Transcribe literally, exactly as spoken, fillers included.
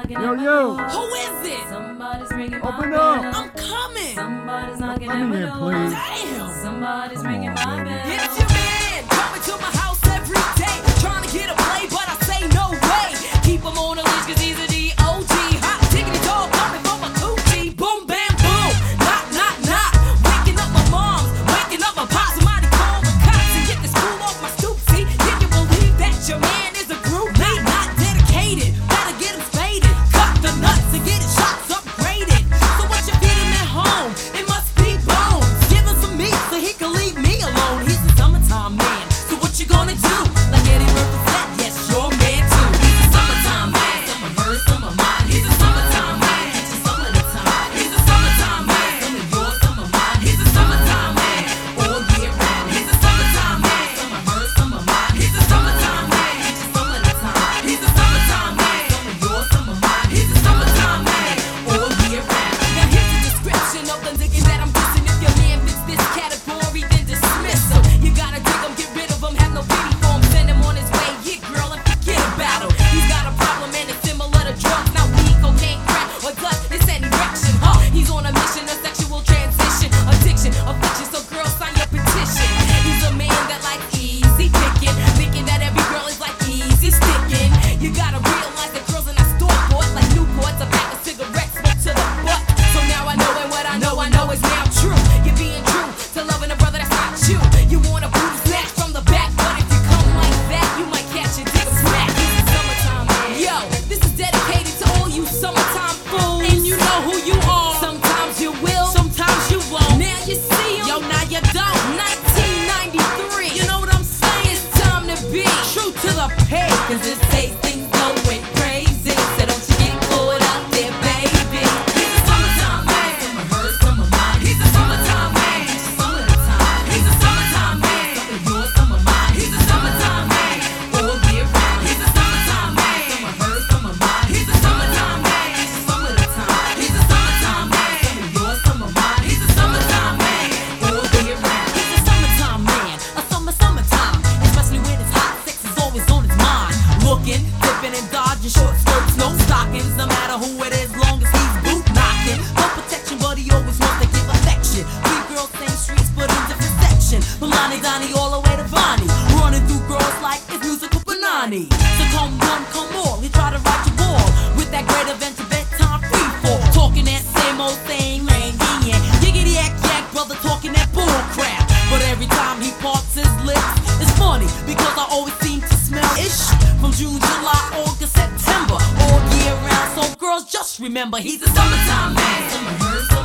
Yo, yo. Who is it? Somebody's ringing my Open bell. up. I'm coming. Somebody's knocking Let at me my in, door. please. Damn. Somebody's Come ringing on, my baby. bell. It's your man coming to my house every day, trying to get a play, but I say no way. Keep him on a leash 'cause he's a D O G. Hot diggity dog coming from a coochie. Boom, bam, boom. Knock, knock, knock. Waking up my moms, waking up my pops. Somebody call the cops and get this fool off my stoop. See, can you believe that your man is a groupie? Not dedicated, gotta get him spaded. Cut the nuts and get his shots upgraded. So what you feed him at home? It must be bones. Give him some meat so he can leave me alone. He's a summertime man, so what you gonna do? Like Eddie Murphy said, yes, your man too. He's a summertime man, some of hers, some of mine. He's a summertime man, catch you some of the time. He's a summertime man, some of yours, some of mine. He's a summertime man, all year round. He's a summertime man, some of hers, some of mine. He's a summertime man, catch you some of the time. He's a summertime man, some of yours, some of mine. He's a summertime man, all year round. Now here's the description of the nigga that I'm dissing. If your man fits this category, then dismiss him. You gotta dig him, get rid of him, have no pity for him. Send him on his way, yeah, girl, and forget about him. He's got a problem and it's similar to drugs. Not weed, cocaine, crack, or gut. It's an erection, huh? He's on a mission, a sexual transition, addiction, affliction. So girls, sign your petition. He's a man that likes easy picking, thinking that every girl is like easy sticking. You gotta realize that girls are not store bought like Newports, a pack of cigarettes, smoke to the butt. So now I know, and what I know, I know is now true. You're being true to loving a brother that's not you. You want a booty snatch from the back, but if you come like that, you might catch a dick smack. This is summertime, man. Yo, this is dedicated to all you summertime fools. And you know who you are. Sometimes you will, sometimes you won't. Now you see 'em, yo, now you don't. nineteen ninety-three, you know what I'm saying? It's time to be true to the peg, 'cause this days things going crazy. So don't you get caught out there, baby. He's a summertime man, some of hers, some of mine. He's a summertime man, some of the time. He's a summertime man, some of yours, some of mine. He's a summertime man, all year round. He's a summertime man, some of hers, some of mine. He's a summertime man, some of the time. He's a summertime man, some of yours, some of mine. He's a summertime man, all year round. He's a summertime man, a summer, summertime. Especially when it's hot, sex is always on his mind. Looking, dipping and dodging, short skirts, no stockings. No matter who it is, long as he's boot knocking. No protection, but he always wants to give affection. Three girls, same streets, but in different section. Milani, Donnie, all the way to Bonnie. Running through girls like it's musical banani. So come one, come all, he try to ride your wall. With that great event to bedtime free fall. Talking that same old thing, rain, yeah. Giggity yak yak, brother talking that bull crap. But every time he parts his lips, it's funny because I always seem to smell ish. From June, July, August, September, all year round. So girls, just remember he's a summertime man. Some of hers, some